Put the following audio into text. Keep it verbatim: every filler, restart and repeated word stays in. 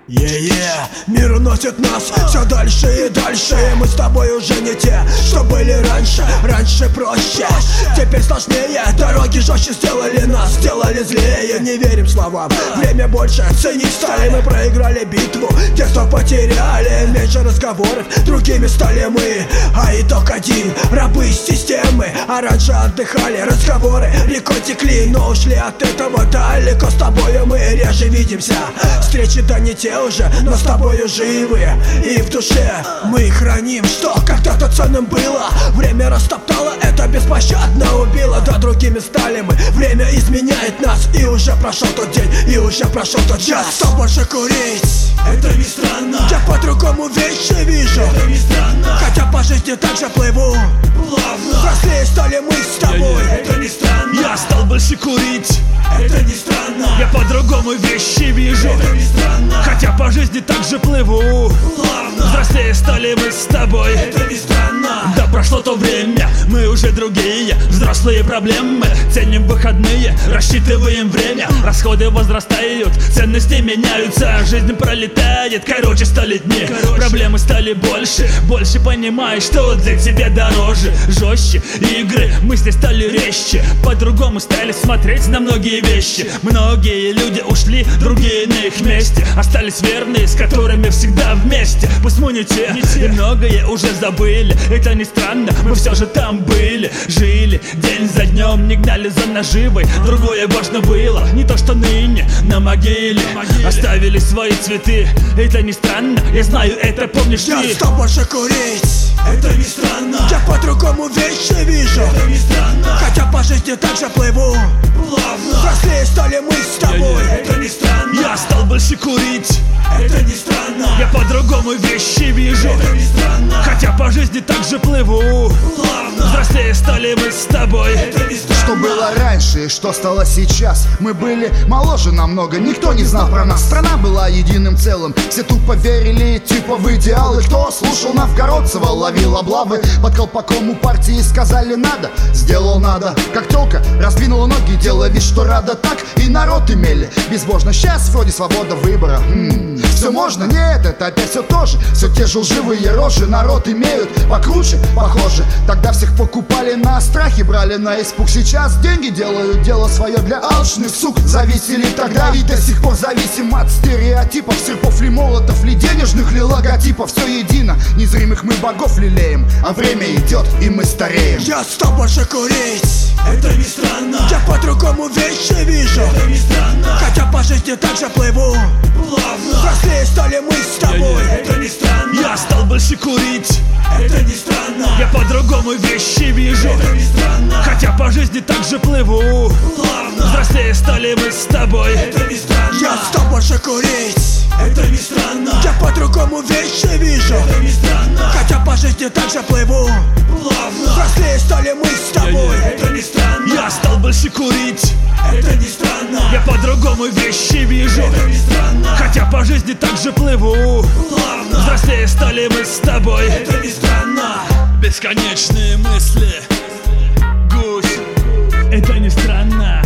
Е-е, мир уносит нас все дальше и дальше, и мы с тобой уже не те, что были раньше. Раньше проще, теперь сложнее. Дороги жестче сделали нас, сделали злее. Не верим словам, время больше ценить стали. Мы проиграли битву, детство потеряли. Меньше разговоров, другими стали мы. А итог один, рабы системы. А раньше отдыхали, разговоры рекой текли, но ушли от этого далеко. С тобою мы реже видимся, встречи-то не те уже, но с тобою живые. И в душе мы храним, что когда-то ценным было. Время растоптало, это беспощадно убило. Да другими стали мы, время изменяет нас. И уже прошел тот день, и уже прошел тот час. Что больше курить? Это не странно. Я по-другому вещи вижу. Это не странно. Хотя по жизни так же плыву. Плавно. Взрослее стали мы с тобой. Это не странно. Я стал больше курить. Это не странно. Я по-другому вещи вижу. Это не странно. Хотя по жизни так же плыву. Плавно. Взрослее стали мы с тобой. Это не странно. Да прошло то время, мы уже другие. Взрослые проблемы, ценим выходные, рассчитываем время. Расходы возрастают, ценности меняются, жизнь пролетает, короче стали дни. Короче. Проблемы стали больше, больше понимаешь, что для тебя дороже. Жестче игры, мысли стали резче, по-другому стали смотреть на многие вещи. Многие люди ушли, другие на их месте. Остались верные, с которыми всегда вместе. Пусть мы не те, не те. И многое уже забыли. Это не странно, мы все же там были. Жили день за днем, не гнали за наживой. Другое важно было, не то что ныне на могиле, могиле. Оставили свои цветы. Это не странно, я знаю, это помнишь Я ты. стал больше курить. Это не странно. Я по-другому вещи вижу. Это не странно. Хотя по жизни так же плыву. Плавно. Взрослее стали мы с тобой. Это не странно. Я стал больше курить. Это не странно. Я по-другому вещи вижу. Это не странно. Хотя по жизни так же плыву. Плавно. Взрослее стали мы с тобой. Это не странно. Что было раньше и что стало сейчас? Мы были моложе намного, никто не знал про нас. Страна была единым целым, все тупо верили типа в идеалы. Кто слушал Новгородцева, ловил облавы. Под колпаком у партии сказали надо, сделал надо. Как тёлка раздвинула ноги, делая вид, что рада. Так и народ имели безбожно. Сейчас вроде свобода выбора. М-м, все можно? Нет, это опять все то же. Все те же лживые рожи народ имеют покруче, похоже. Тогда всех покупали на страхе, брали на испуг. Сейчас деньги делают дело свое для алчных сук. Зависели тогда и до сих пор зависим от стереотипов. Серпов ли, молотов ли, денежных ли, логотипов. Все едино, незримых мы богов лелеем. А время идет, и мы стареем. Я стал больше курить. Это не странно. Я по-другому вещи вижу. Это не странно. Хотя по жизни так же плыву. Плавно. Взрослее стали мы с тобой. Это не странно. Я стал больше курить. Это не странно. Я по-другому вещи вижу. Это не странно. Хотя по жизни так же плыву. Плавно. Взрослее стали мы с тобой. Это не странно. Я стал больше курить. Это не странно. Я по-другому вещи вижу. Это не странно. Хотя по жизни так же плыву. Плавно. Взрослее стали мы с тобой. Это не странно. Я стал больше курить. Это не странно. Я по-другому вещи вижу. Это не странно. Хотя по жизни так же плыву. Плавно. Взрослее стали мы с тобой. Это не странно. Бесконечные мысли. Гусь. Это не странно.